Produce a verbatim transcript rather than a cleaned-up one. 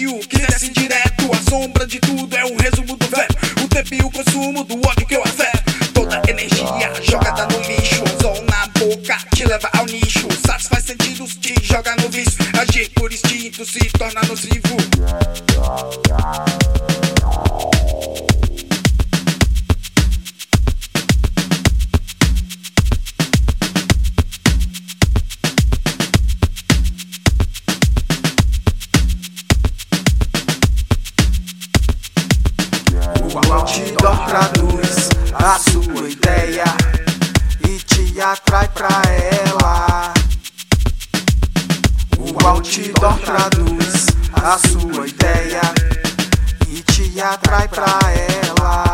vazio que desce direto. A sombra de tudo é o resumo do verbo. O tempo e o consumo do ódio que eu afeto. Toda energia jogada no lixo. Anzol na boca te leva ao nicho. Satisfaz sentidos, te joga no vício. Agir por instinto se torna nocivo. O outdoor traduz a sua ideia e te atrai pra ela. O outdoor traduz a sua ideia e te atrai pra ela.